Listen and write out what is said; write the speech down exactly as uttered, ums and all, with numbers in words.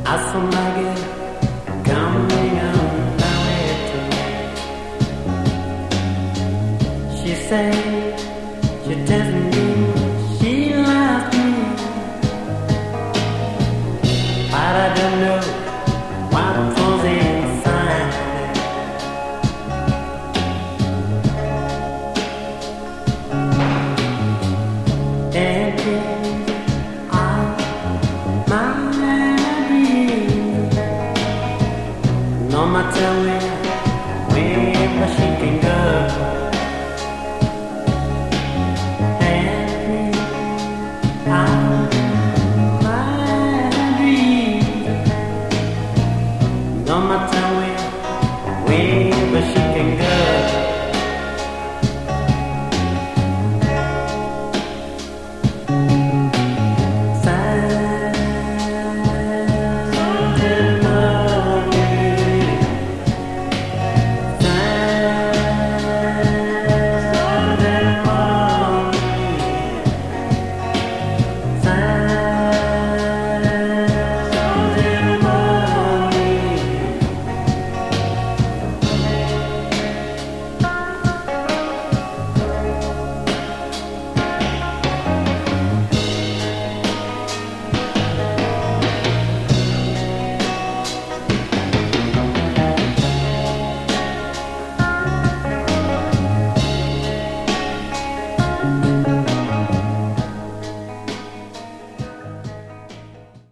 I saw my girl coming on my way tonight. She said she tells me she loves me, but I don't know what was inside. And no matter where, wherever she